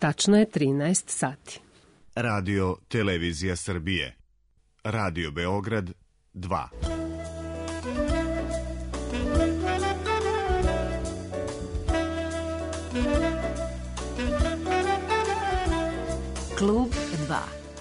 Tačno je 13 sati. Radio Televizija Srbije. Radio Beograd 2. Klub 2.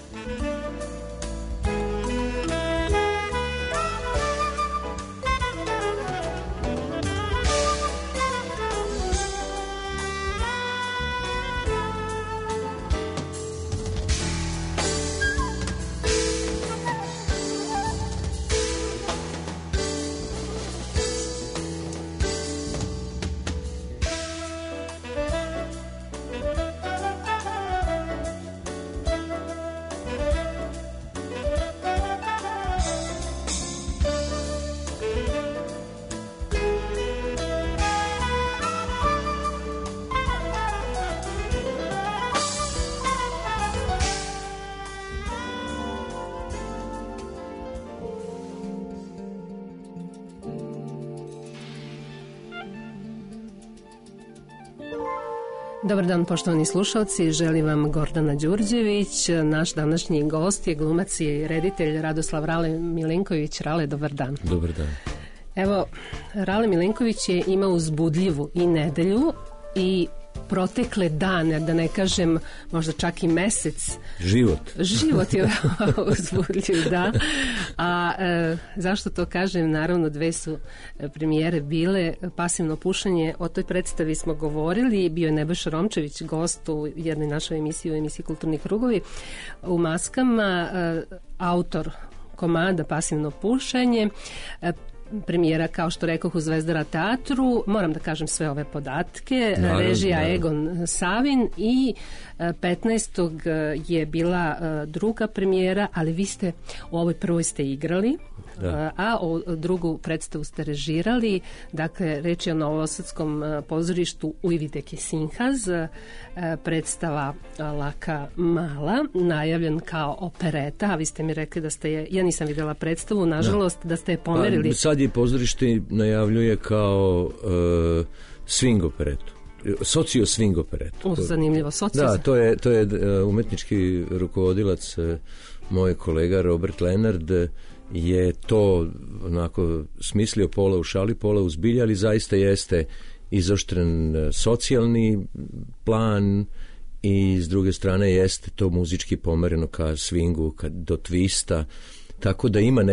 Dobar dan, poštovani slušalci, želim vam Gordana Đurđević. Naš današnji gost je glumac i reditelj Radoslav Rale Milenković. Rale, dobar dan. Dobar dan. Evo, Rale Milenković je imao uzbudljivu i nedelju i protekle dane, da ne kažem možda čak i mesec. Život je uzbudljiv, da. A zašto to kažem? Naravno, dve su premijere bile. Pasivno pušenje, o toj predstavi smo govorili. Bio je Nebojša Romčević, gost u jednoj našoj emisiji, u emisiji Kulturni krugovi u maskama, autor komada Pasivno pušenje. Premijera, kao što rekoh, u Zvezdara teatru. Moram da kažem sve ove podatke. Režija Egon Savin i 15. je bila druga premijera, ali vi ste u ovoj prvoj ste igrali, a drugu predstavu ste režirali. Dakle, reč je o Novosadskom pozorištu Ujvideke Sinhaz, predstava Laka Mala, najavljen kao opereta, a vi ste mi rekli da ste ja nisam vidjela predstavu, nažalost, da ste je pomerili. Pa, sad je pozorište najavljuje kao swing operetu. Socio swing operetu. Zanimljivo, socio. Da, to je umetnički rukovodilac, moj kolega Robert Lenard je to onako smislio, pola u šali, pola u zbilji, ali zaista jeste izoštren socijalni plan i s druge strane jeste to muzički pomereno ka swingu, do twista, tako da ima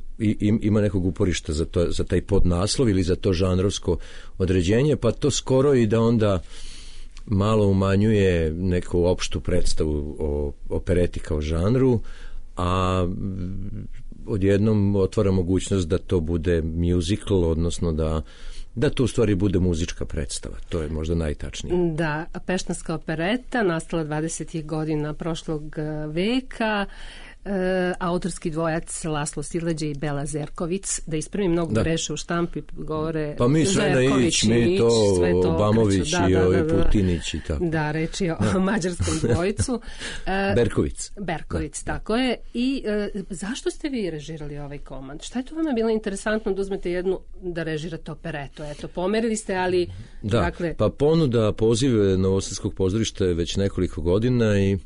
nekog uporišta za taj podnaslov ili za to žanrovsko određenje, pa to skoro i da onda malo umanjuje neku opštu predstavu o opereti kao žanru, a odjednom otvara mogućnost da to bude musical, odnosno da to u stvari bude muzička predstava. To je možda najtačnije. Da, Peštanska opereta nastala 20. godina prošlog veka. Autorski dvojac Laslo Sileđe i Bela Zerković, da ispravim, mnogo greše u štampi, govore pa mi sve na ić, mi to Obamović i ovi Putinić i tako. Da, reč je o mađarskom dvojicu. Berković, tako je. I zašto ste vi režirali ovaj komad? Šta je to vama bilo interesantno da uzmete jednu, da režirate operetu? Eto, pomerili ste, ali... Da, dakle... pa ponuda, poziv Novosadskog pozorišta je već nekoliko godina i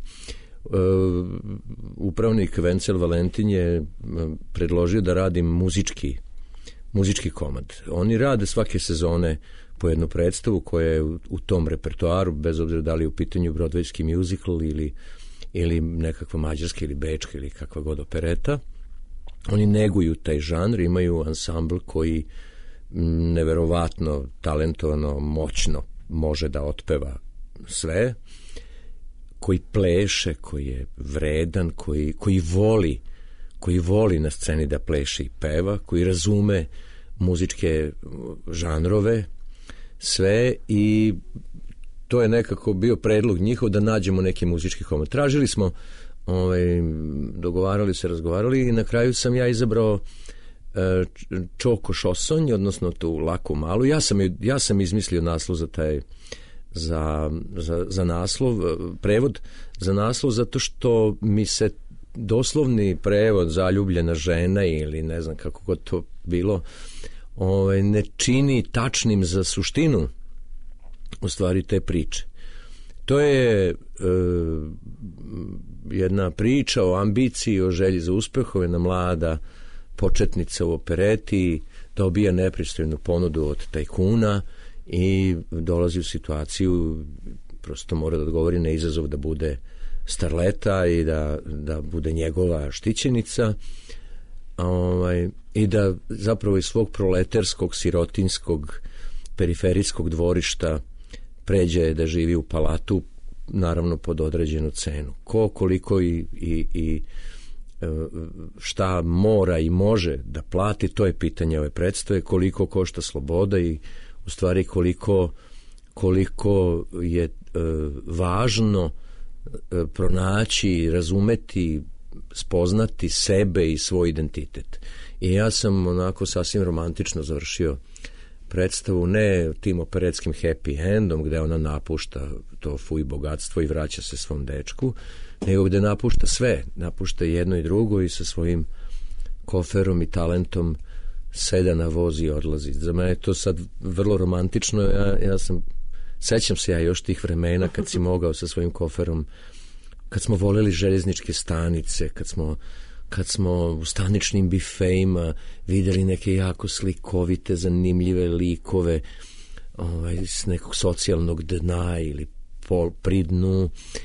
upravnik Vencel Valentin je predložio da radim muzički komad. Oni rade svake sezone po jednu predstavu koja je u tom repertoaru, bez obzira da li je u pitanju broadwayski musical ili nekakva mađarska ili bečka ili kakva god opereta. Oni neguju taj žanr, imaju ansambl koji neverovatno talentovano, moćno može da otpeva sve, koji pleše, koji je vredan, koji voli na sceni da pleše i peva, koji razume muzičke žanrove, sve, i to je nekako bio predlog njihov da nađemo neki muzički komad. Tražili smo, dogovarali se, razgovarali i na kraju sam ja izabrao Čoko Šosonj, odnosno tu Laku Malu. Ja sam izmislio naslov za taj za naslov, prevod za naslov, zato što mi se doslovni prevod zaljubljena žena ili ne znam kako god to bilo ne čini tačnim za suštinu u stvari te priče. To je jedna priča o ambiciji, o želji za uspehom, jedna mlada početnica u opereti dobija nepristojnu ponudu od tajkuna i dolazi u situaciju, prosto mora da odgovori na izazov da bude starleta i da bude njegova štićenica, i da zapravo iz svog proleterskog, sirotinskog, periferijskog dvorišta pređe da živi u palatu, naravno pod određenu cenu. Koliko i šta mora i može da plati, to je pitanje ove predstave, koliko košta sloboda i u stvari koliko je važno pronaći, razumeti, spoznati sebe i svoj identitet. I ja sam onako sasvim romantično završio predstavu, ne tim operetskim happy endom gde ona napušta to fuj bogatstvo i vraća se svom dečku, nego gde napušta sve, napušta jedno i drugo i sa svojim koferom i talentom seda na voz i odlazi. Za mene je to sad vrlo romantično. Sećam se ja još tih vremena kad si mogao sa svojim koferom, kad smo voleli željezničke stanice, kad smo u staničnim bifejima videli neke jako slikovite, zanimljive likove s nekog socijalnog dna ili pri dnu.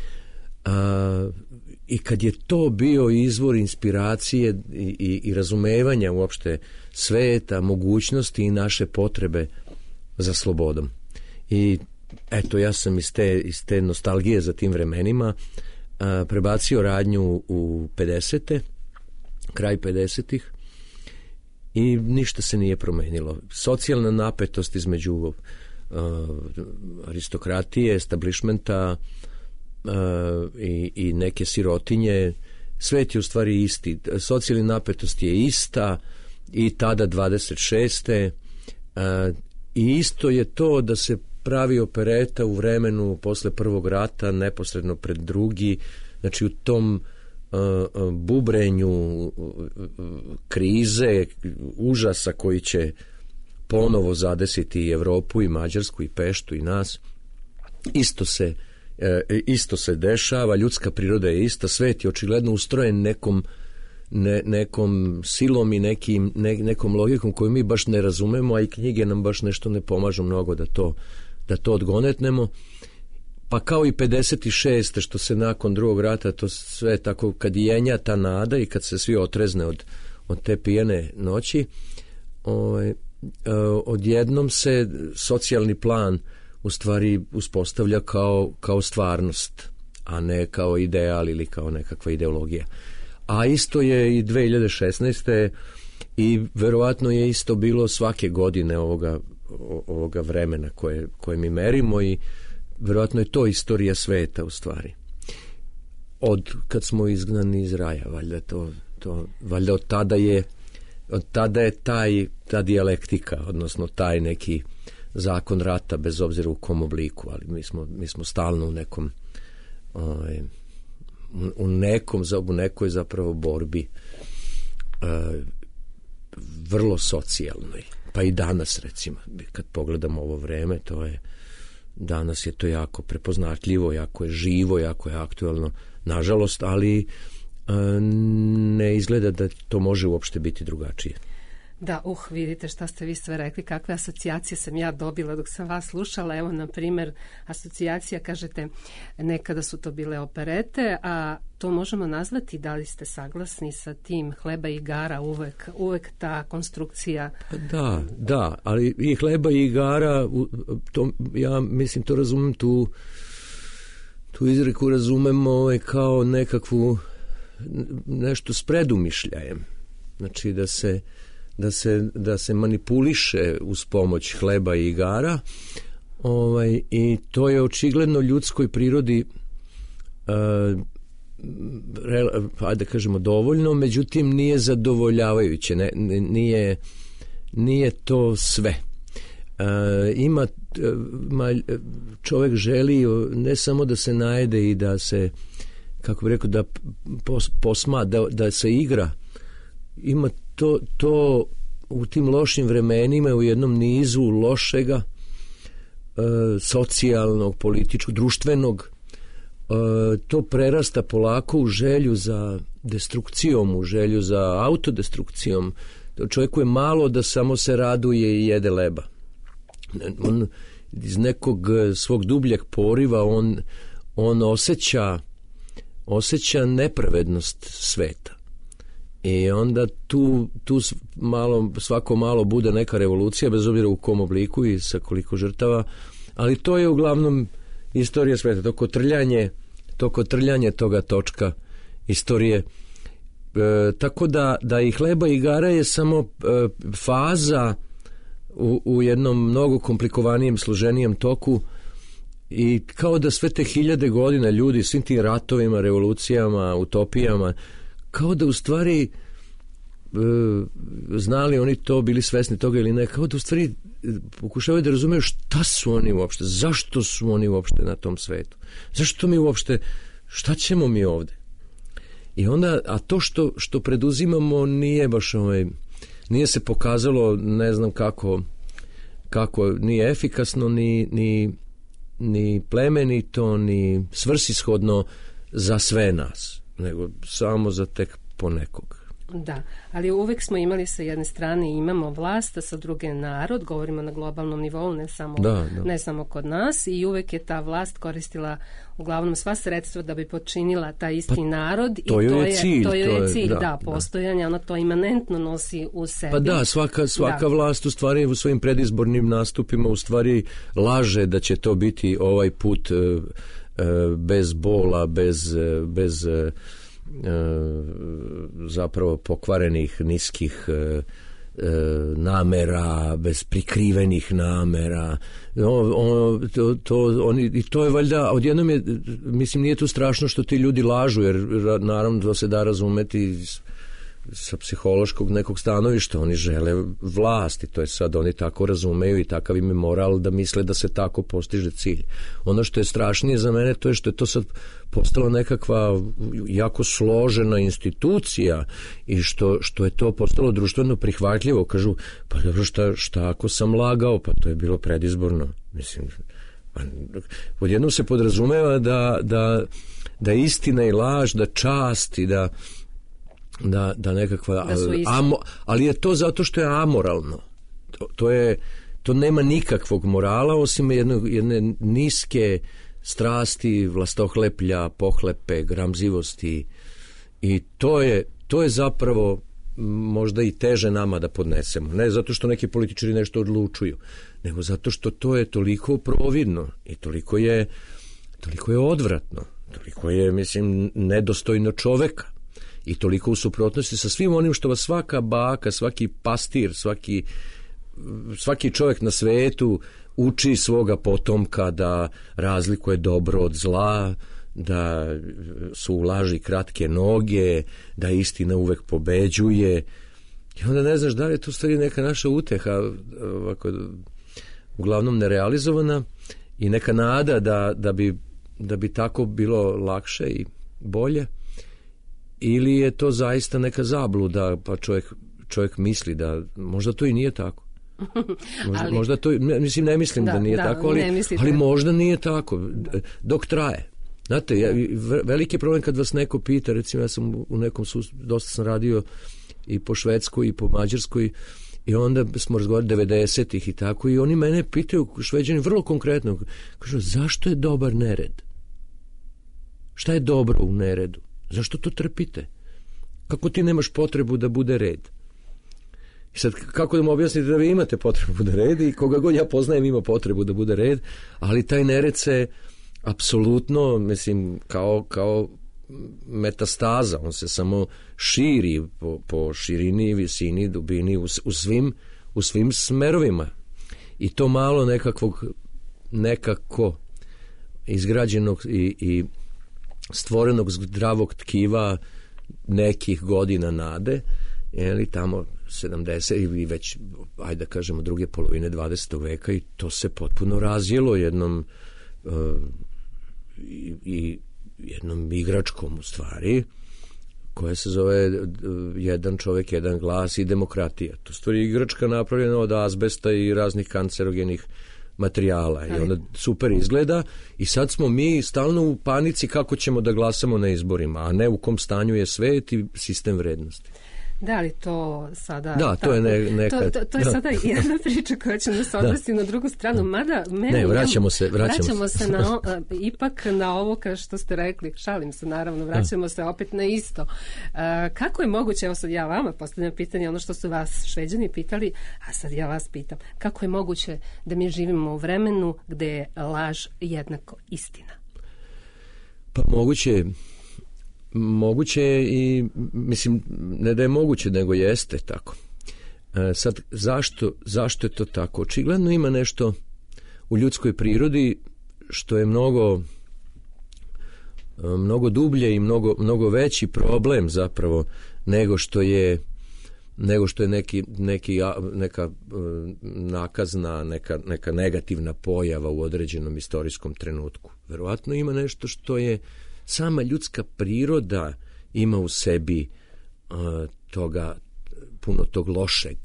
I kad je to bio izvor inspiracije i razumevanja uopšte sveta, mogućnosti i naše potrebe za slobodom. I eto, ja sam iz te nostalgije za tim vremenima prebacio radnju u 50. kraj 50-ih i ništa se nije promenilo. Socijalna napetost između aristokratije, establishmenta i neke sirotinje, svet je u stvari isti. Socijalna napetost je ista i tada 26. I isto je to da se pravi opereta u vremenu posle prvog rata, neposredno pred drugi, znači u tom bubrenju krize, užasa koji će ponovo zadesiti i Evropu i Mađarsku i Peštu i nas. Isto se dešava, ljudska priroda je ista, svet je očigledno ustrojen nekom silom i nekom logikom koju mi baš ne razumemo, a i knjige nam baš nešto ne pomažu mnogo da to odgonetnemo. Pa kao i 56. što se nakon drugog rata to sve tako kad jenja ta nada i kad se svi otrezne od te pijene noći, odjednom se socijalni plan u stvari uspostavlja kao stvarnost, a ne kao ideal ili kao nekakva ideologija. A isto je i 2016. i verovatno je isto bilo svake godine ovoga vremena koje mi merimo i verovatno je to istorija sveta u stvari. Od kad smo izgnani iz raja, valjda od tada je ta dijalektika, odnosno taj neki zakon rata, bez obzira u kom obliku, ali mi smo stalno u nekoj zapravo borbi vrlo socijalnoj. Pa i danas, recimo, kad pogledamo ovo vreme, danas je to jako prepoznatljivo, jako je živo, jako je aktuelno, nažalost, ali ne izgleda da to može uopšte biti drugačije. Da, vidite šta ste vi sve rekli, kakve asocijacije sam ja dobila dok sam vas slušala. Evo, na primjer, asocijacija, kažete, nekada su to bile operete, a to možemo nazvati, da li ste saglasni sa tim, Hleba i igara, uvek ta konstrukcija? Da, ali i Hleba i igara, ja mislim, to razumem, tu izreku razumem kao nekakvu nešto s predumišljajem. Znači da se manipuliše uz pomoć hleba i igara, i to je očigledno ljudskoj prirodi da kažemo dovoljno, međutim nije zadovoljavajuće, nije to sve. Čovjek želi ne samo da se najede i da se, kako bih rekao, da posma, da se igra. Ima to u tim lošim vremenima, u jednom nizu lošega, socijalnog, političkog, društvenog, to prerasta polako u želju za destrukcijom, u želju za autodestrukcijom. Čovjeku je malo da samo se raduje i jede leba. On iz nekog svog dubljeg poriva on osjeća nepravednost sveta. I onda tu svako malo bude neka revolucija, bez obzira u kom obliku i sa koliko žrtava, ali to je uglavnom istorija sveta, to kotrljanje toga točka istorije. Tako da i hleba i igara je samo faza u jednom mnogo komplikovanijim, složenijem toku, i kao da sve te hiljade godina ljudi, svim tim ratovima, revolucijama, utopijama, kao da u stvari znali oni to, bili svesni toga ili ne, kao da u stvari pokušavaju da razumeju šta su oni uopšte, zašto su oni uopšte na tom svetu, zašto mi uopšte, šta ćemo mi ovde. I onda, a to što preduzimamo nije baš nije se pokazalo, ne znam kako nije efikasno, ni plemenito, ni svrsishodno za sve nas, nego samo za tek ponekog. Da, ali uvek smo imali sa jedne strane imamo vlast, a sa druge narod, govorimo na globalnom nivou, ne samo kod nas, i uvek je ta vlast koristila uglavnom sva sredstva da bi počinila taj isti narod, i to je cilj, postojanja, ona to imanentno nosi u sebi. Pa da, svaka vlast u stvari u svojim predizbornim nastupima u stvari laže da će to biti ovaj put bez bola, bez zapravo pokvarenih, niskih namera, bez prikrivenih namera. I to je valjda, odjednom je, mislim, nije tu strašno što ti ljudi lažu, jer naravno to se da razumeti sa psihološkog nekog stanovišta. Oni žele vlast i to je sad, oni tako razumeju i takav im je moral da misle da se tako postiže cilj. Ono što je strašnije za mene to je što je to sad postalo nekakva jako složena institucija i što je to postalo društveno prihvatljivo. Kažu, pa dobro, šta ako sam lagao, pa to je bilo predizborno. Mislim, odjednom se podrazumeva da istina i laž, da čast i da nekakva, ali je to zato što je amoralno. To nema nikakvog morala osim jedne niske strasti, vlastohleplja, pohlepe, gramzivosti, i to je zapravo možda i teže nama da podnesemo. Ne zato što neki političari nešto odlučuju, nego zato što to je toliko providno i toliko je odvratno, toliko je, mislim, nedostojno čoveka. I toliko u suprotnosti sa svim onim što vas svaka baka, svaki pastir, svaki čovjek na svetu uči svoga potomka da razlikuje dobro od zla, da su u laži kratke noge, da istina uvek pobeđuje. I onda ne znaš da li je to stvari neka naša uteha, ovako, uglavnom nerealizovana, i neka nada da bi tako bilo lakše i bolje, ili je to zaista neka zabluda, pa čovjek misli da možda to i nije tako. Možda to, ne mislim da nije tako, ali možda nije tako dok traje. Znate, veliki problem kad vas neko pita, recimo ja sam u nekom dosta sam radio i po Švedskoj i po Mađarskoj, i onda smo razgovarali 90-ih i tako, i oni mene pitaju, Šveđani, vrlo konkretno, kažu, zašto je dobar nered? Šta je dobro u neredu? Zašto to trpite? Kako ti nemaš potrebu da bude red? I sad, kako da mu objasnite da vi imate potrebu da bude red, i koga god ja poznajem ima potrebu da bude red, ali taj nered se apsolutno, mislim, kao metastaza, on se samo širi po širini, visini, dubini, u svim smerovima. I to malo nekako izgrađenog i stvorenog zdravog tkiva nekih godina nade, ili tamo 70 ili već, ajde da kažemo, druge polovine 20. veka, i to se potpuno razjelo jednom jednom igračkom, u stvari, koja se zove jedan čovjek, jedan glas i demokratija. To stvari igračka napravljena od azbesta i raznih kancerogenih materijala i onda super izgleda i sad smo mi stalno u panici kako ćemo da glasamo na izborima, a ne u kom stanju je svet i sistem vrednosti. Da li to sada... Da, to je neka... To je sada jedna priča koja će nas odvesti na drugu stranu, mada meni... Ne, vraćamo se ipak na ovo što ste rekli, šalim se naravno, vraćamo se opet na isto. Kako je moguće, evo sad ja vama postavljam pitanje, ono što su vas Šveđani pitali, a sad ja vas pitam, kako je moguće da mi živimo u vremenu gde je laž jednako istina? Pa moguće je i, mislim, ne da je moguće, nego jeste tako. Sad, zašto je to tako? Očigledno ima nešto u ljudskoj prirodi što je mnogo dublje i mnogo veći problem zapravo nego što je neka nakazna, neka negativna pojava u određenom istorijskom trenutku. Verovatno ima nešto što je sama ljudska priroda ima u sebi puno tog lošeg.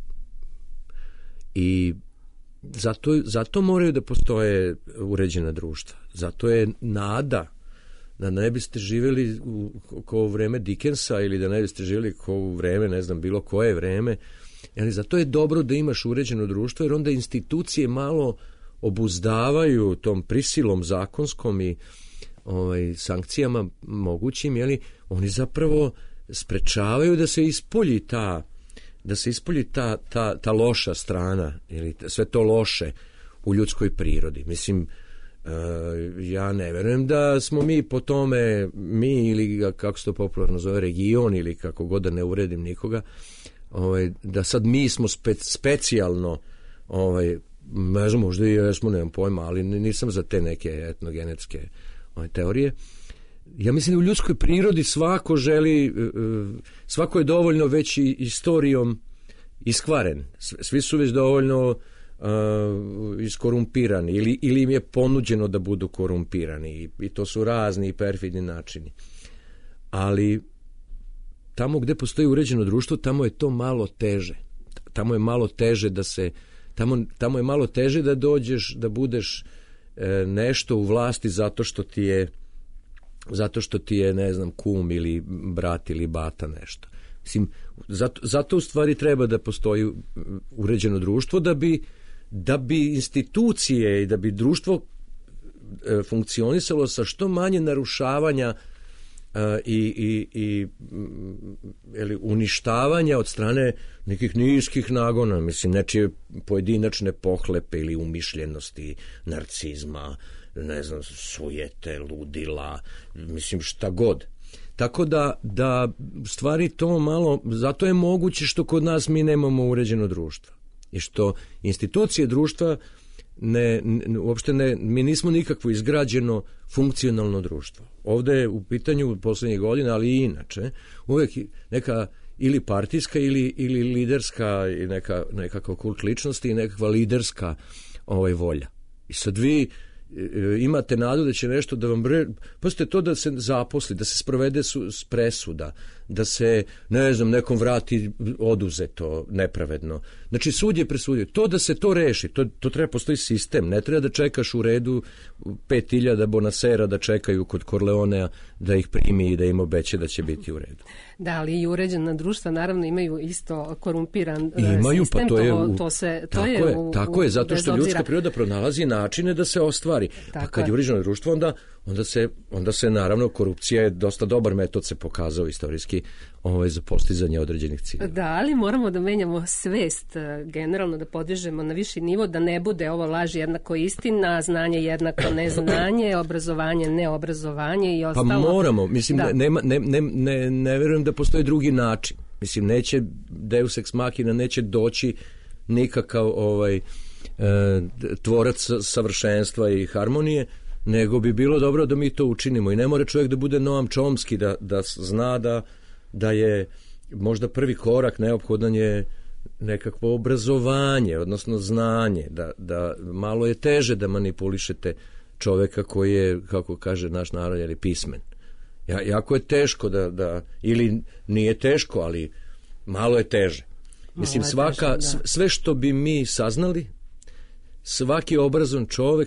I zato moraju da postoje uređena društva. Zato je nada da ne biste živjeli kao u vreme Dickensa ili da ne biste živjeli kao u vreme, ne znam, bilo koje vreme. Ali zato je dobro da imaš uređeno društvo, jer onda institucije malo obuzdavaju tom prisilom zakonskom i sankcijama mogućim, oni zapravo sprečavaju da se ispolji ta loša strana ili sve to loše u ljudskoj prirodi. Mislim, ja ne verujem da smo mi po tome, mi ili kako se to popularno zove region ili kako god da ne uvredim nikoga, da sad mi smo specijalno ne znam, možda i jesmo, nemam pojma, ali nisam za te neke etnogenetske teorije. Ja mislim da u ljudskoj prirodi svako je dovoljno već i istorijom iskvaren. Svi su već dovoljno iskorumpirani ili im je ponuđeno da budu korumpirani i to su razni i perfidni načini. Ali tamo gde postoji uređeno društvo, tamo je to malo teže. Tamo je malo teže tamo je malo teže da dođeš, da budeš nešto u vlasti zato što ti je, ne znam, kum ili brat ili bata nešto. Mislim, zato u stvari treba da postoji uređeno društvo da bi institucije i da bi društvo funkcionisalo sa što manje narušavanja i uništavanja od strane nekih niskih nagona, mislim, nečije pojedinačne pohlepe ili umišljenosti, narcizma, ne znam, sujete, ludila, mislim, šta god. Tako da stvari to malo, zato je moguće što kod nas mi nemamo uređeno društvo i što institucije društva mi nismo nikakvo izgrađeno funkcionalno društvo. Ovde je u pitanju poslednjih godina, ali i inače, uvek neka ili partijska ili liderska i nekakva kult ličnosti i nekakva liderska volja. I sad vi imate nadu da će nešto da vam pazite to da se zaposli, da se sprovede presuda, da se, ne znam, nekom vrati oduzeto nepravedno. Znači, sud je presudio. To da se to reši, to treba postoji sistem. Ne treba da čekaš u redu 5.000 bonasera da čekaju kod Korleonea da ih primi i da im obeće da će biti u redu. Da, ali i uređena društva naravno imaju isto korumpiran imaju, sistem. Tako je, zato što ljudska priroda pronalazi načine da se ostvari. Pa kad je uređeno društvo, onda se naravno korupcija je dosta dobar metod se pokazao istorijski za postizanje određenih ciljeva. Da, ali moramo da menjamo svest generalno, da podižemo na viši nivo, da ne bude ovo laž jednako istina, znanje jednako neznanje, obrazovanje neobrazovanje i ostalo. Pa moramo, mislim, ne verujem da postoji drugi način. Mislim, neće Deus ex machina, neće doći nikakav tvorac savršenstva i harmonije, nego bi bilo dobro da mi to učinimo. I ne mora čovjek da bude Noam Chomsky da zna da je možda prvi korak neophodan je nekakvo obrazovanje, odnosno znanje, da malo je teže da manipulišete čovjeka koji je, kako kaže naš narod, je pismen. Jako je teško ili nije teško, ali malo je teže. Mislim, sve što bi mi saznali, svaki obrazovan čovek,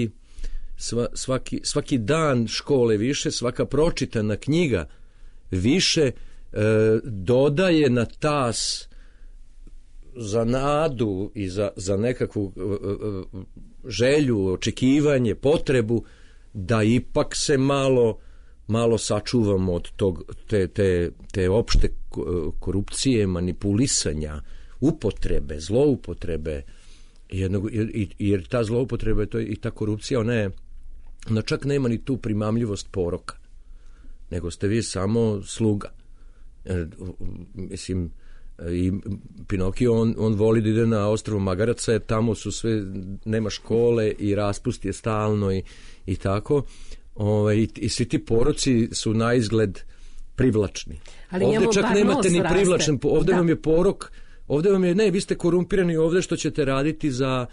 svaki dan škole više, svaka pročitana knjiga više dodaje na tas za nadu i za nekakvu želju, očekivanje, potrebu da ipak se malo sačuvamo od te opšte korupcije, manipulisanja, upotrebe, zloupotrebe, jer ta zloupotreba i ta korupcija, ona čak nema ni tu primamljivost poroka, nego ste vi samo sluga. Mislim, i Pinokio, on voli da ide na ostrvo Magaraca, jer tamo su sve, nema škole i raspust je stalno i tako. I svi ti poroci su na izgled privlačni. Ali ovde čak nemate ni privlačan, ovde vam je porok, ovde vam je, ne, vi ste korumpirani ovde što ćete raditi za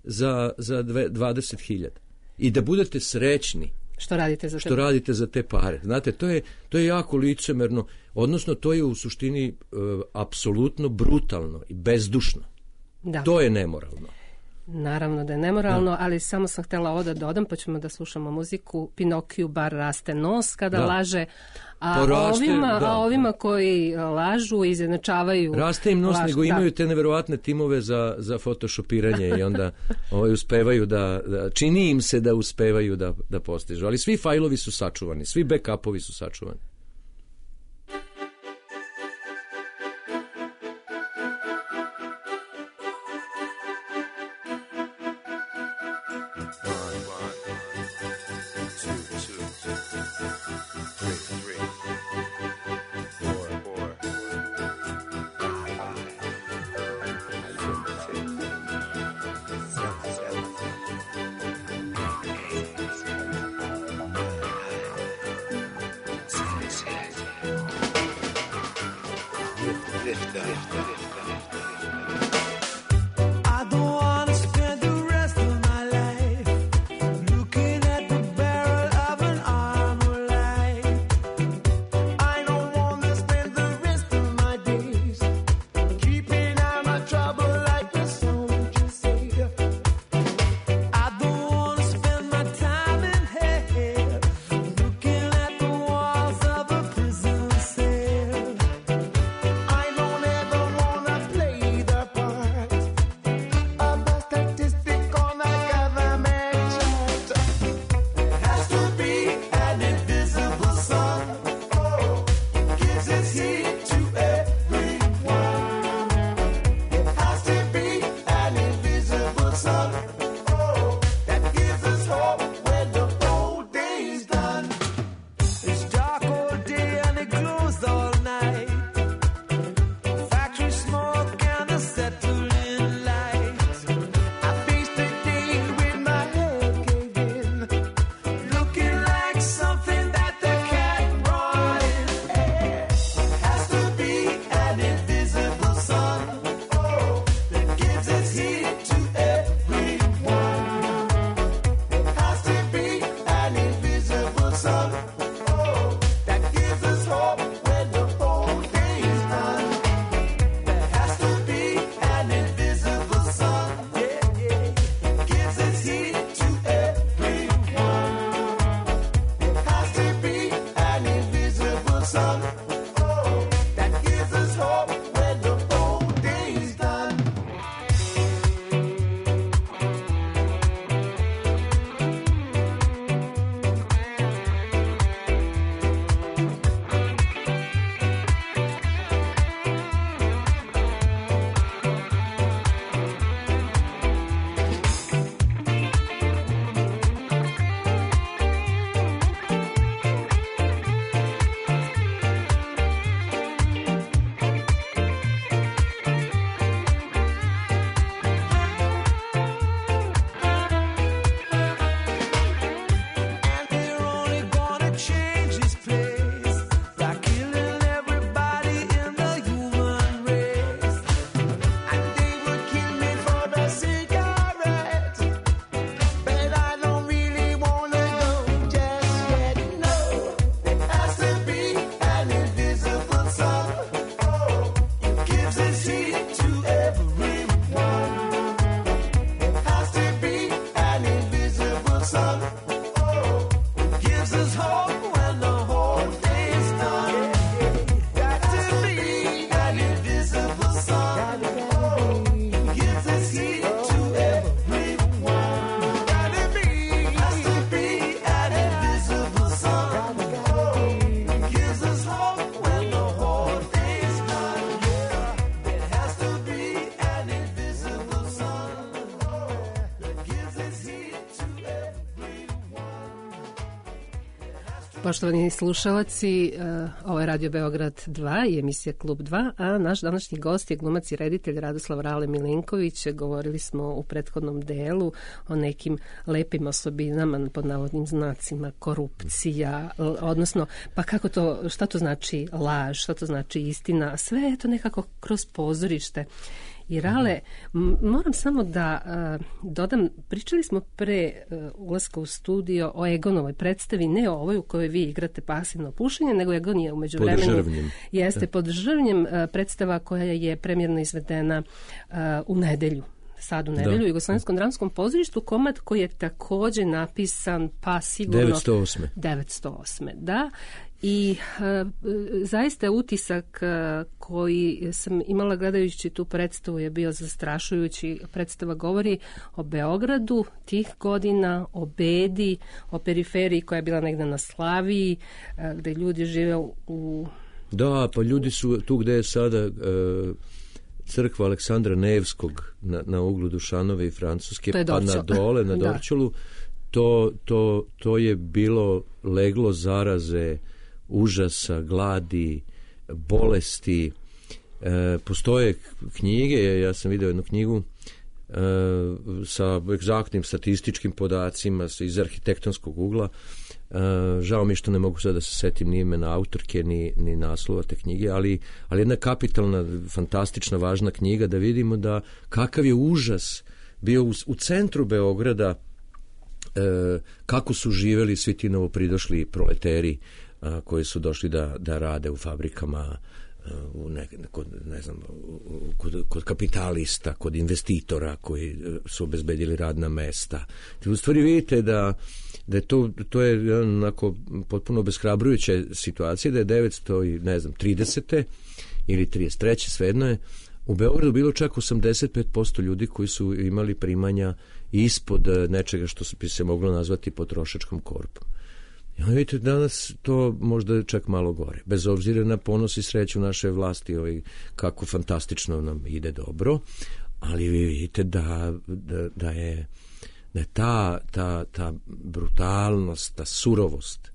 20.000 i da budete srećni što radite za te pare. Znate, to je jako licemerno, odnosno to je u suštini apsolutno brutalno i bezdušno. Da. To je nemoralno. Naravno da je nemoralno, ali samo sam htjela ovo da dodam, pa ćemo da slušamo muziku. Pinokiju bar raste nos kada laže, a ovima koji lažu izjednačavaju raste im nos, nego imaju te neverovatne timove za photoshopiranje i onda uspevaju da čini im se da uspevaju da postižu. Ali svi fajlovi su sačuvani, svi backupovi su sačuvani. I don't ever want Poštovani slušalci, ovo je Radio Beograd 2 i emisija Klub 2, a naš današnji gost je glumac i reditelj Radoslav Rale Milinković. Govorili smo u prethodnom delu o nekim lepim osobinama, pod navodnim znacima, korupcija, odnosno, pa kako to, šta to znači laž, šta to znači istina, sve je to nekako kroz pozorište. I Rale, moram samo da dodam, pričali smo pre ulaska u studio o Egonovoj predstavi, ne o ovoj u kojoj vi igrate pasivno pušenje, nego Egon je u međuvremenu jeste pod Žrvnjem, predstava koja je premijerno izvedena u nedelju. Sad u nedelju u Jugoslavenskom dramskom pozorištu, komad koji je takođe napisan pa sigurno 908. Da. I zaista utisak koji sam imala gledajući tu predstavu je bio zastrašujući. Predstava govori o Beogradu tih godina, o bedi, o periferiji koja je bila negde na Slaviji, gde ljudi žive u... Da, pa ljudi su tu gde je sada crkva Aleksandra Nevskog na uglu Dušanove i Francuske, pa na dole, na Dorćolu, to je bilo leglo zaraze, užasa, gladi, bolesti. Postoje knjige, ja sam vidio jednu knjigu sa egzaktnim statističkim podacima iz arhitektonskog ugla. Žao mi što ne mogu sada da se setim ni imena autorke ni naslova te knjige, ali jedna kapitalna, fantastična, važna knjiga da vidimo da kakav je užas bio u centru Beograda, kako su živeli svi ti novopridošli proleteri koji su došli da rade u fabrikama, kod kapitalista, kod investitora koji su obezbedili radna mesta. U stvari vidite da je to je onako potpuno obeshrabrujuća situacija, da je 930. ili 33. svejedno je, u Beogradu bilo čak 85% ljudi koji su imali primanja ispod nečega što bi se moglo nazvati potrošačkom korpom. I onda vidite, danas to možda čak malo gore. Bez obzira na ponos i sreću naše vlasti, kako fantastično nam ide dobro, ali vi vidite da je ta brutalnost, ta surovost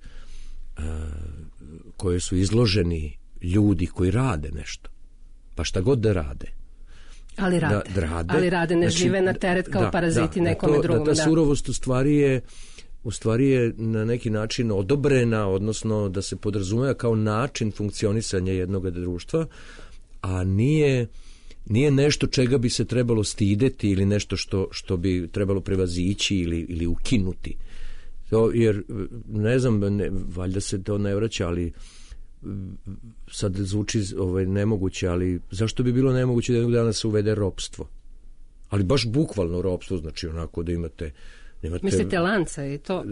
koje su izloženi ljudi koji rade nešto, pa šta god da rade. Ali rade, ne žive na teret kao paraziti nekome drugom. Ta surovost u stvari je na neki način odobrena, odnosno da se podrazumeva kao način funkcionisanja jednog društva, a nije nešto čega bi se trebalo stideti ili nešto što bi trebalo prevazići ili ukinuti. Jer, ne znam, valjda se to ne vraća, ali sad zvuči nemoguće, ali zašto bi bilo nemoguće da jednog dana se uvede ropstvo? Ali baš bukvalno ropstvo, znači onako da imate... Mislite lanca i to?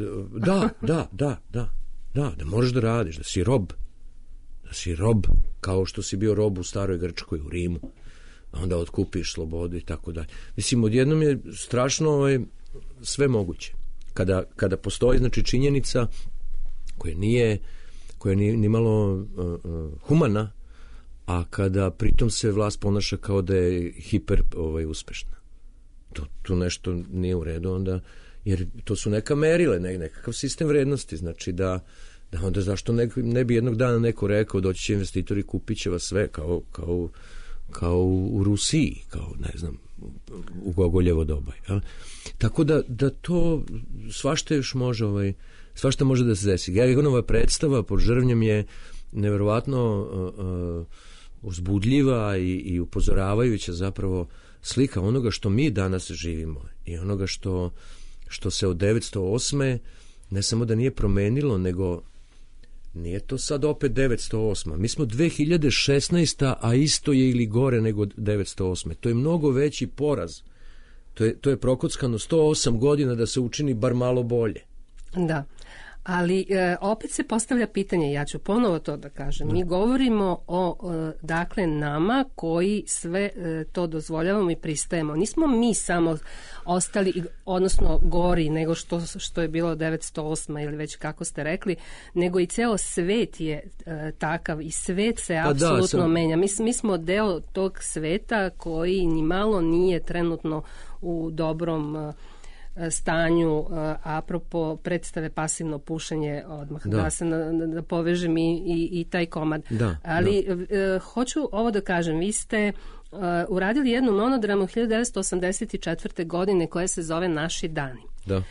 Da možeš da radiš, da si rob, kao što si bio rob u staroj Grčkoj, u Rimu, onda otkupiš slobodu i tako dalje. Mislim, odjednom je strašno sve moguće. Kada postoji, znači, činjenica koja nije ni malo humana, a kada pritom se vlast ponaša kao da je hiper uspešna. Tu nešto nije u redu onda, jer to su neka merile, nekakav sistem vrednosti, znači da onda zašto ne bi jednog dana neko rekao doći će investitori, kupit će vas sve kao u Rusiji, kao ne znam, u Gogoljevo doba. Ja? Tako da to svašta još može, svašta može da se desi. Egonova predstava pod Žrvnjem je neverovatno uzbudljiva i upozoravajuća zapravo slika onoga što mi danas živimo i onoga što se od 908. ne samo da nije promenilo, nego nije to sad opet 908. Mi smo 2016. a isto je ili gore nego 908. To je mnogo veći poraz. To je prokockano 108 godina da se učini bar malo bolje. Da. Ali opet se postavlja pitanje, ja ću ponovo to da kažem, mi govorimo o dakle nama koji sve to dozvoljavamo i pristajemo. Nismo mi samo ostali, odnosno gori nego što je bilo 908. ili već kako ste rekli, nego i ceo svet je takav i svet se apsolutno menja. Mi smo deo tog sveta koji ni malo nije trenutno u dobrom stanju, apropo predstave Pasivno pušenje, odmah da se povežem i taj komad. Ali hoću ovo da kažem, vi ste uradili jednu monodramu 1984. godine koja se zove Naši dani.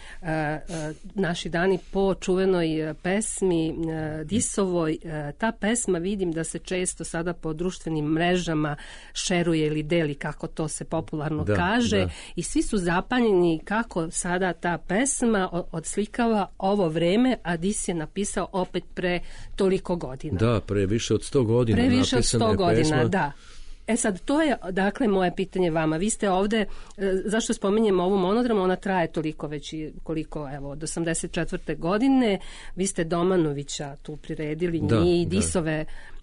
Naši dani po čuvenoj pesmi Disovoj. Ta pesma vidim da se često sada po društvenim mrežama šeruje ili deli, kako to se popularno kaže, i svi su zapanjeni kako sada ta pesma odslikava ovo vreme, a Dis je napisao opet pre toliko godina. Da, pre više od 100 godina. Pre više od 100 godina, da. Sad, to je, dakle, moje pitanje vama. Vi ste ovde, zašto spominjem ovu monodramu, ona traje toliko već, koliko, evo, od 84. godine, vi ste Domanovića tu priredili, i Disove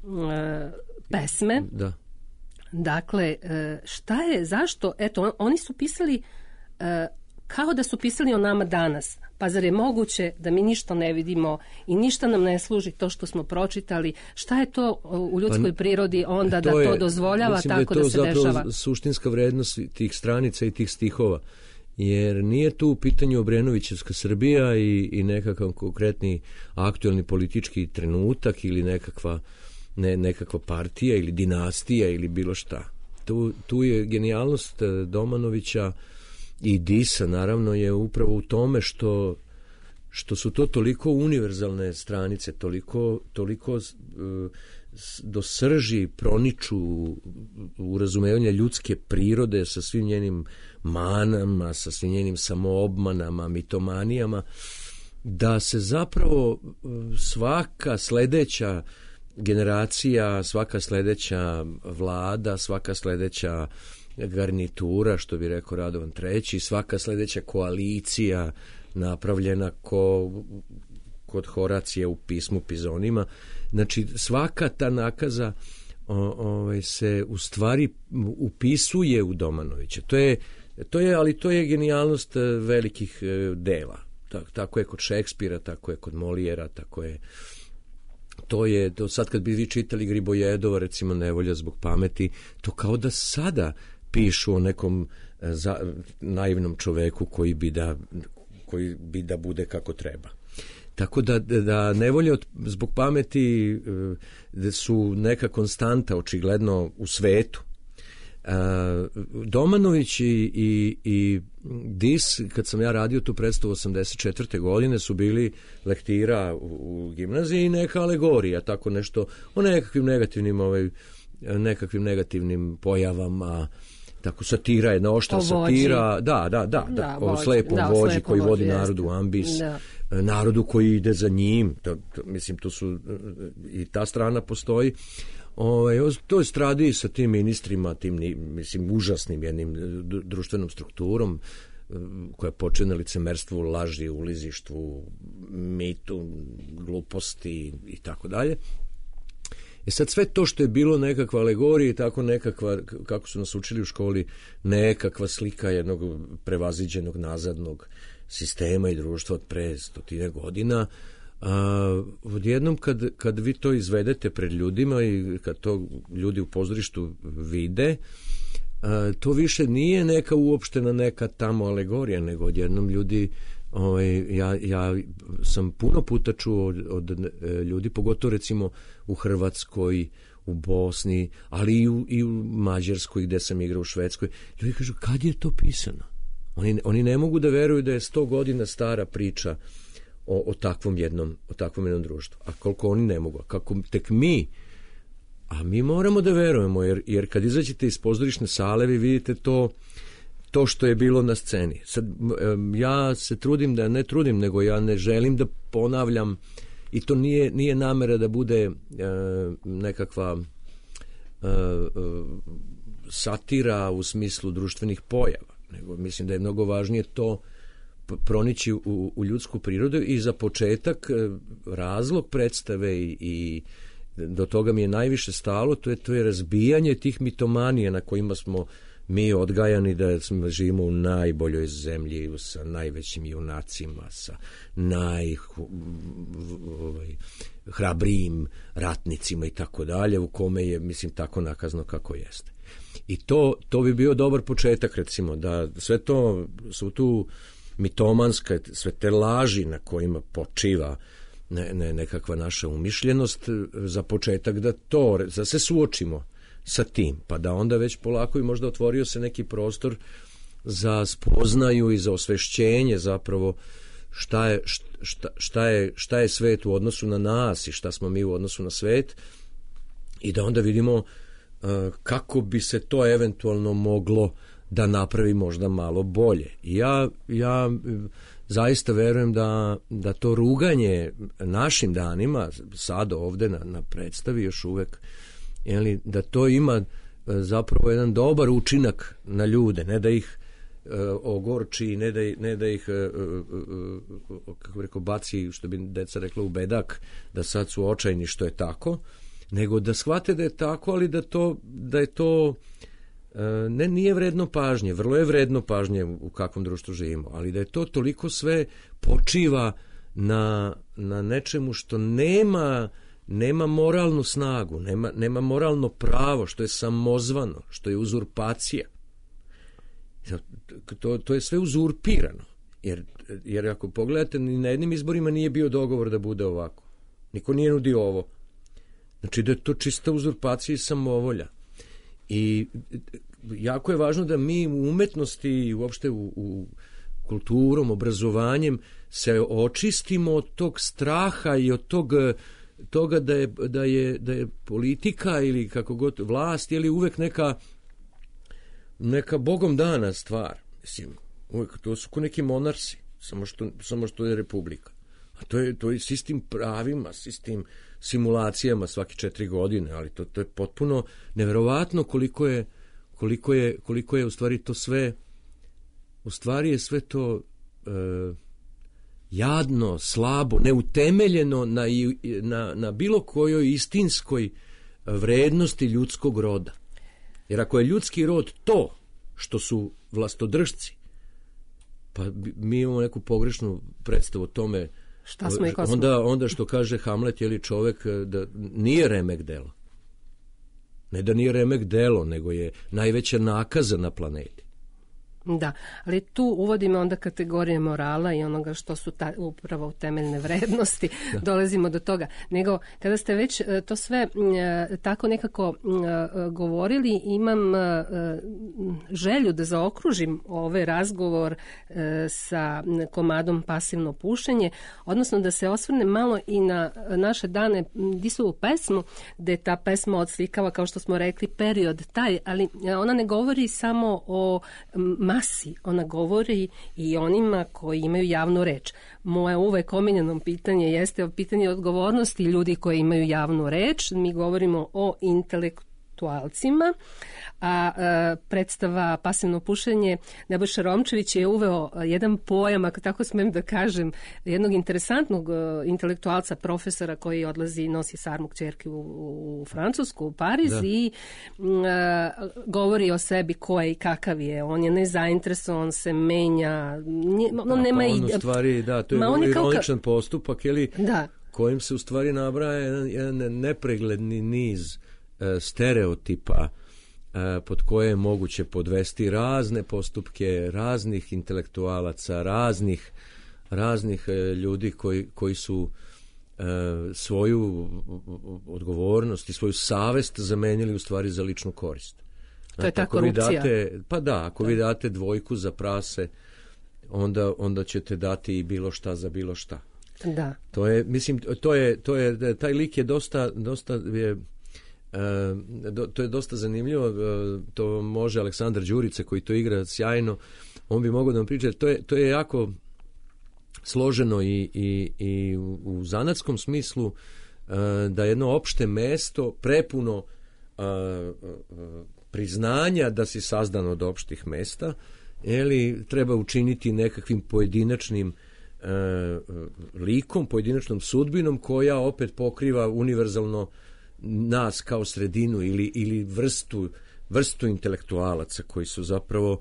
pesme. Da. Dakle, šta je, zašto, eto, oni su pisali kao da su pisali o nama danas. Pa zar je moguće da mi ništa ne vidimo i ništa nam ne služi to što smo pročitali? Šta je to u ljudskoj prirodi onda da to dozvoljava tako da se dešava? Mislim da je to zapravo suštinska vrednost tih stranica i tih stihova. Jer nije tu u pitanju Obrenovićevska Srbija i nekakav konkretni aktuelni politički trenutak ili nekakva partija ili dinastija ili bilo šta. Tu je genijalnost Domanovića i Disa, naravno, je upravo u tome što su to toliko univerzalne stranice, toliko do srži proniču u razumevanje ljudske prirode sa svim njenim manama, sa svim njenim samoobmanama, mitomanijama, da se zapravo svaka sledeća generacija, svaka sledeća vlada, svaka sledeća garnitura, što bi rekao Radovan III, svaka sledeća koalicija napravljena kod Horacija u pismu Pizonima. Znači, svaka ta nakaza se u stvari upisuje u Domanovića. Ali to je genijalnost velikih dela. Tako je kod Šekspira, tako je kod Molijera, tako je. To sad kad bi vi čitali Gribojedova, recimo Nevolja zbog pameti, to kao da sada pišu o nekom naivnom čoveku koji bi da bude kako treba. Tako da Nevolje zbog pameti su neka konstanta očigledno u svetu. Domanović i Dis, kad sam ja radio tu predstavu 84. godine, su bili lektira u gimnaziji i neka alegorija, tako nešto o nekakvim negativnim pojavama, tako satira, jedna oštra satira, o slepom vođi koji vodi narodu u ambis, narodu koji ide za njim, mislim, tu su i ta strana postoji. To je stradi sa tim ministrima, tim, mislim, užasnim jednim društvenom strukturom koja počne na licemerstvu, laži, ulizištvu, mitu, gluposti i tako dalje. Sad sve to što je bilo nekakva alegorija i tako nekakva, kako su nas učili u školi, nekakva slika jednog prevaziđenog nazadnog sistema i društva od pre 100 godina, odjednom kad vi to izvedete pred ljudima i kad to ljudi u pozorištu vide, to više nije neka uopštena neka tamo alegorija, nego odjednom ljudi, ja sam puno puta čuo od ljudi, pogotovo recimo u Hrvatskoj, u Bosni, ali i u Mađarskoj gde sam igrao, u Švedskoj, ljudi kažu, kad je to pisano? Oni ne mogu da veruju da je 100 godina stara priča o takvom jednom društvu. A koliko oni ne mogu, a kako tek mi, a mi moramo da verujemo, jer kad izađete iz pozorišne sale, vi vidite to što je bilo na sceni. Sad, ja se trudim, nego ja ne želim da ponavljam, i to nije namera da bude nekakva satira u smislu društvenih pojava, nego mislim da je mnogo važnije to pronići u ljudsku prirodu i za početak razlog predstave i do toga mi je najviše stalo, to je razbijanje tih mitomanija na kojima smo mi odgajani da živimo u najboljoj zemlji, sa najvećim junacima, sa najhrabrijim ratnicima i tako dalje, u kome je, mislim, tako nakazno kako jeste. I to bi bio dobar početak, recimo, da sve to su tu mitomanska, sve te laži na kojima počiva nekakva naša umišljenost, za početak da se suočimo sa tim, pa da onda već polako i možda otvorio se neki prostor za spoznaju i za osvešćenje zapravo šta je svet u odnosu na nas i šta smo mi u odnosu na svet, i da onda vidimo kako bi se to eventualno moglo da napravi možda malo bolje. I ja zaista verujem da to ruganje našim danima, sad ovde na predstavi još uvek, da to ima zapravo jedan dobar učinak na ljude, ne da ih ogorči, ne da ih kako rekao, baci, što bi deca rekla, u bedak, da sad su očajni što je tako, nego da shvate da je tako, ali da je to nije vredno pažnje, vrlo je vredno pažnje u kakvom društvu živimo, ali da je to toliko sve počiva na nečemu što nema moralnu snagu, nema moralno pravo, što je samozvano, što je uzurpacija. To je sve uzurpirano, jer ako pogledate, ni na jednim izborima nije bio dogovor da bude ovako. Niko nije nudio ovo. Znači da je to čista uzurpacija i samovolja. I jako je važno da mi u umetnosti i uopšte u kulturom, obrazovanjem se očistimo od tog straha i od toga da je politika ili kako god vlast ili uvek neka bogom dana stvar. Mislim, uvek to su ko neki monarsi, samo što je republika. A to je sistem pravima, sistem simulacijama svake 4 godine, ali to je potpuno neverovatno koliko je u stvari to sve, u stvari je sve to jadno, slabo, neutemeljeno na bilo kojoj istinskoj vrednosti ljudskog roda. Jer ako je ljudski rod to što su vlastodržci, pa mi imamo neku pogrešnu predstavu o tome. Šta smo i ko smo? Onda što kaže Hamlet, je li čovek da nije remek delo. Ne da nije remek delo, nego je najveća nakaza na planeti. Da, ali tu uvodimo onda kategorije morala i onoga što su upravo temeljne vrednosti, dolazimo do toga. Nego, kada ste već to sve tako nekako govorili, imam želju da zaokružim ovaj razgovor sa komadom Pasivno pušenje, odnosno da se osvrnem malo i na naše dane Disovu pesmu, gde ta pesma odslikava, kao što smo rekli, period taj, ali ona ne govori samo o masi, ona govori i onima koji imaju javnu reč. Moje uvek omiljeno pitanje jeste pitanje odgovornosti ljudi koji imaju javnu reč. Mi govorimo o intelektualcima, a predstava Pasivno pušenje Nebojša Romčević je uveo jedan pojam, ako tako smem da kažem, jednog interesantnog intelektualca, profesora koji odlazi, nosi sarmu kćerke u Francusku, u Pariz, i govori o sebi ko je i kakav je. On je nezainteresovan, se menja, nema u stvari, to je ironičan postupak, kojim se u stvari nabraja jedan nepregledni niz stereotipa pod koje je moguće podvesti razne postupke raznih intelektualaca, raznih ljudi koji su svoju odgovornost i svoju savest zamenili u stvari za ličnu korist. To je ta korupcija. Ako vi date 2 za prase, onda ćete dati i bilo šta za bilo šta. Da. To je, mislim, taj lik je dosta je to je dosta zanimljivo, to može Aleksandar Đurica koji to igra sjajno, on bi mogao da vam priča, to je jako složeno i u zanatskom smislu, da jedno opšte mesto prepuno priznanja da si sazdan od opštih mesta, treba učiniti nekakvim pojedinačnim likom, pojedinačnom sudbinom koja opet pokriva univerzalno nas kao sredinu ili vrstu intelektualaca koji su zapravo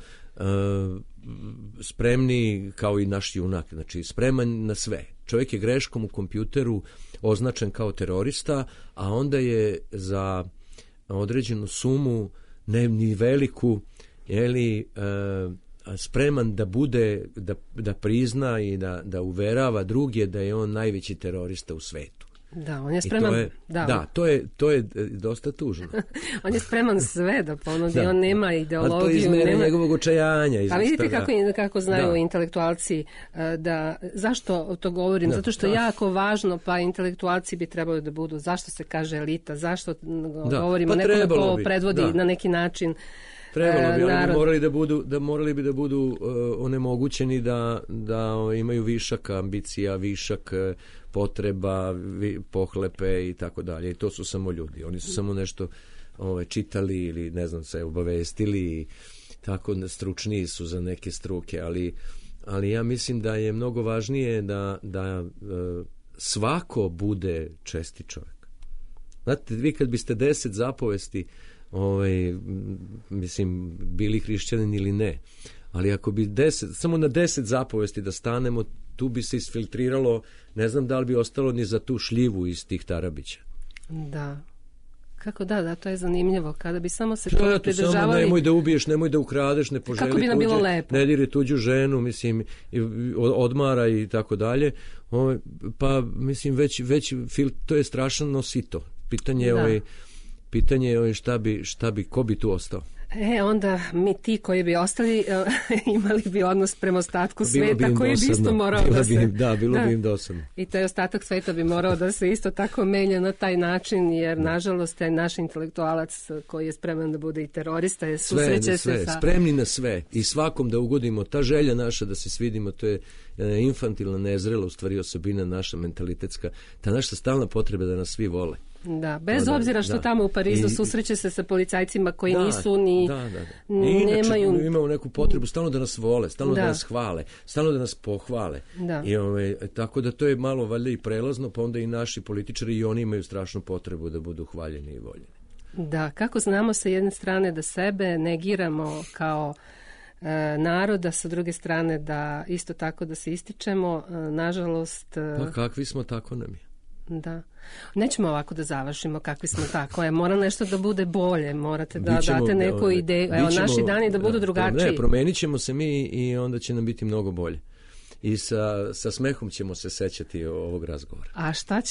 spremni kao i naš junak, znači spreman na sve. Čovjek je greškom u kompjuteru označen kao terorista, a onda je za određenu sumu, ne ni veliku, spreman da bude, da prizna i da uverava druge da je on najveći terorista u svetu. Da, on je spreman. To je dosta tužno. On je spreman sve da ponudi, on nema ideologiju. A to iz mene njegovog očajanja. A vidite kako znaju intelektualci zašto to govorim? Zato što je jako važno, pa intelektualci bi trebali da budu, zašto se kaže elita, zašto govorimo nekom ko predvodi na neki način. Trebalo bi, oni morali bi da budu onemogućeni da imaju višak ambicija, višak potreba, pohlepe i tako dalje. I to su samo ljudi. Oni su samo nešto čitali ili ne znam se obavestili, tako stručniji su za neke struke, ali ja mislim da je mnogo važnije da svako bude čestit čovjek. Znate, vi kad biste 10 zapovesti mislim, bili hrišćanin ili ne, ali ako bi samo na 10 zapovesti da stanemo, tu bi se isfiltriralo, ne znam da li bi ostalo ni za tu šljivu iz tih tarabića. Da. Kako da, to je zanimljivo. Kada bi samo se to pridržavali... Samo nemoj da ubiješ, nemoj da ukradeš, ne poželi kako bi nam bilo lepo. Ne diri tuđu ženu, mislim, odmara i tako dalje. Pa, mislim, već to je strašno sito. Pitanje je ko bi tu ostao? Onda mi ti koji bi ostali imali bi odnos prema ostatku sveta koji bi isto morao bilo bi im dosadno. I taj ostatak sveta bi morao da se isto tako menja na taj način, jer nažalost taj naš intelektualac koji je spreman da bude i terorista je susreće se sa... Spremni na sve i svakom da ugodimo. Ta želja naša da se svidimo, to je infantilna, nezrela u stvari osobina naša mentalitetska, ta naša stalna potreba da nas svi vole. Da, bez obzira što tamo u Parizu susreće se sa policajcima koji nisu ni... nemaju... Imamo neku potrebu stalno da nas vole, stalno da nas hvale, stalno da nas pohvale. I tako da to je malo valjda i prelazno, pa onda i naši političari i oni imaju strašnu potrebu da budu hvaljeni i voljeni. Da, kako znamo sa jedne strane da sebe negiramo kao naroda, sa druge strane da isto tako da se ističemo, nažalost... Pa kakvi smo, tako nam je. Da. Nećemo ovako da završimo kakvi smo tako. Mora nešto da bude bolje, morate da date neku ideju. Naši dani da budu drugačiji. Ne, promenit ćemo se mi i onda će nam biti mnogo bolje. I sa smehom ćemo se sećati ovog razgovora. A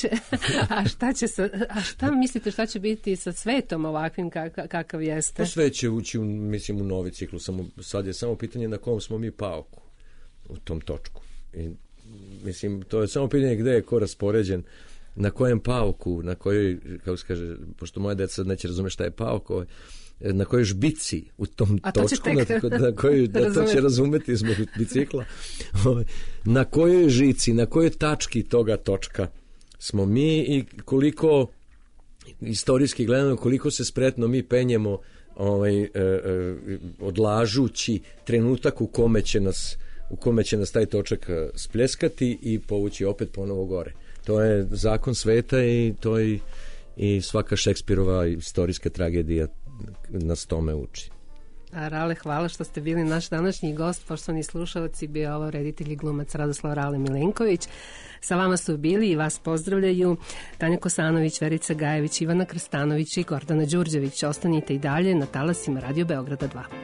šta mislite šta će biti sa svetom ovakvim kakav jeste? Pa sve će ući u novi ciklus. Sad je samo pitanje na kom smo mi paoku u tom točku. I, mislim, to je samo pitanje gde je ko raspoređen, na kojem paoku, na kojoj, kako se kaže, pošto moja deca neće razumjeti šta je paok, na kojoj žbici u tom točku, na kojoj, to će razumeti zbog bicikla, na kojoj žici, na kojoj tački toga točka smo mi i koliko, istorijski gledano, koliko se spretno mi penjemo odlažući trenutak u kome će nas taj točak spljeskati i povući opet ponovo gore. To je zakon sveta i svaka Šekspirova istorijska tragedija nas tome uči. Rale, hvala što ste bili naš današnji gost. Poštovani slušalci, bio ovo reditelj i glumac Radoslav Rale Milenković. Sa vama su bili i vas pozdravljaju Tanja Kosanović, Verica Gajević, Ivana Krstanović i Gordana Đurđević. Ostanite i dalje na talasima Radio Beograda 2.